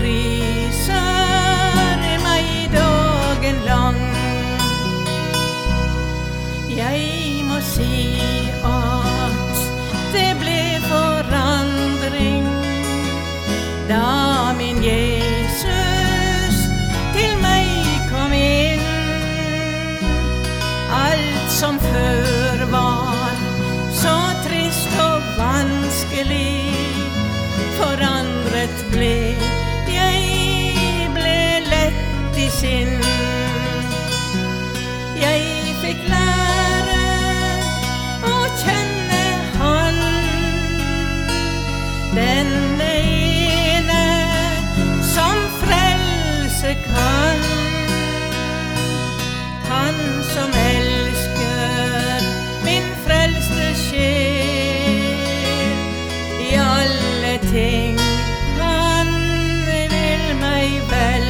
priser meg dagen lang. Jeg må si at det ble forandring da min Jesus til meg kom inn. Alt som før var så trist og vanskelig, forandret ble. Jeg ble lett i sinn. Jeg fikk lære å kjenne Han, denne ene som frelse kan. Han som elsker min frelste sjel i alle ting. Han vil meg vel.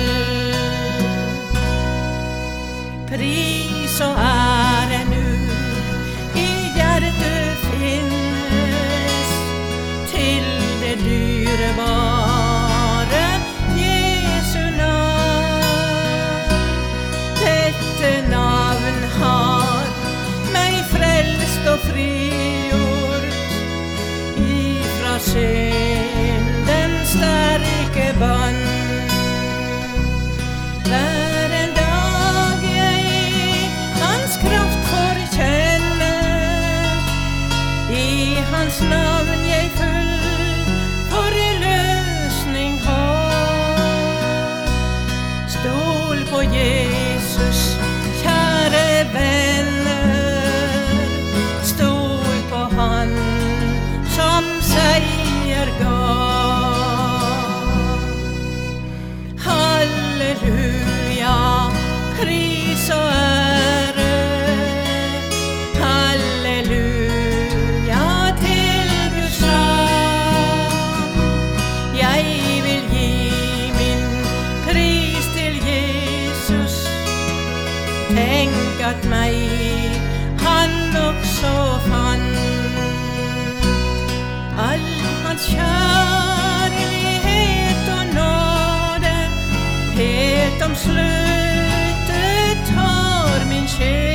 Pris og ære nu i hjertet finnes til det dyrebare Jesu navn. Dette navn har meg frelst og frigjort ifra syndens sterke bånd. Hver en dag jeg Hans kraft forkjenner, i Hans navn jeg full forløsning har. Stol på Jesus, kjære venner, stol på Han som seier ga. Halleluja, pris og ære, halleluja til Guds navn. Jeg vil gi min pris til Jesus. Tenk at meg Han også fant. All Hans kjærlighet og nåde helt omsluttet har min sjel.